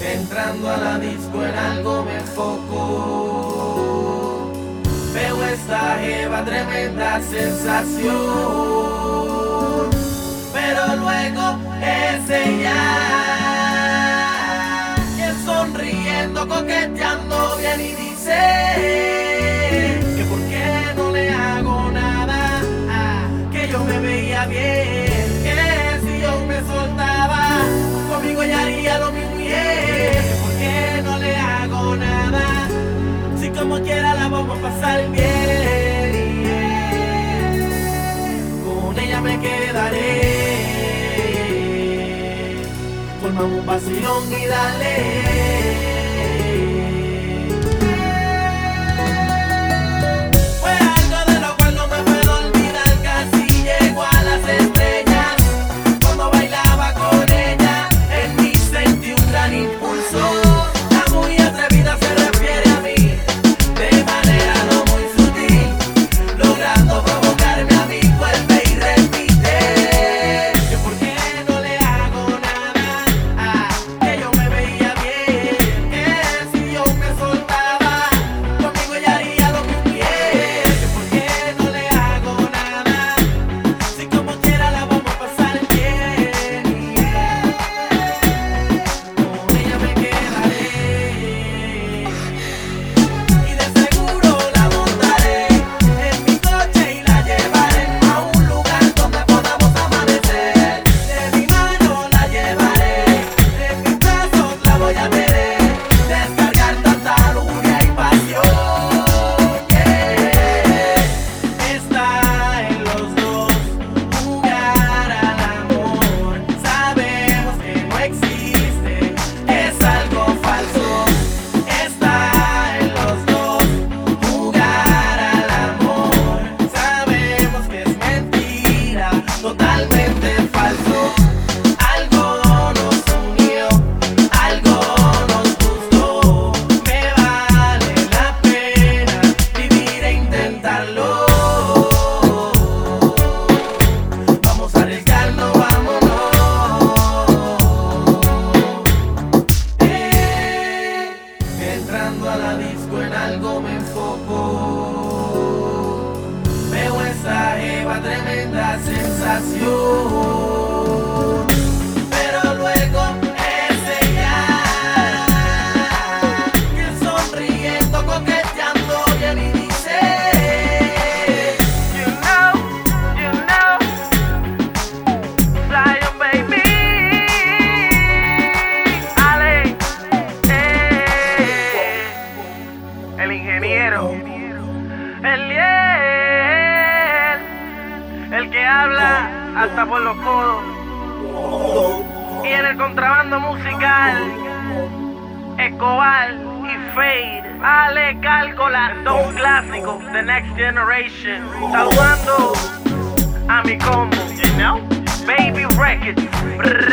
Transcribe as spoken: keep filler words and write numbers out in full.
Entrando a la disco en algo me enfoco. Veo esta jeva, tremenda sensación. Pero luego es ella que sonriendo, coqueteando bien y dice que por qué no le hago nada, que yo me veía bien, que si yo me soltaba conmigo ella haría lo mismo. ¿Por qué no le hago nada? Si como quiera la vamos a pasar bien. Con ella me quedaré. Formamos un vacilón y dale. Entrando a la disco en algo me enfoco. Veo esa jeva, tremenda sensación. Pero luego es ella que sonriendo, coqueteando bien y dice You know, you know, Lion baby. El ingeniero, el Liel, el que habla hasta por los codos. Y en el contrabando musical, Escobar y Fade, Ale Cálcola, dos clásicos, The Next Generation. Saludando a mi combo, you know, Baby Records. Brr.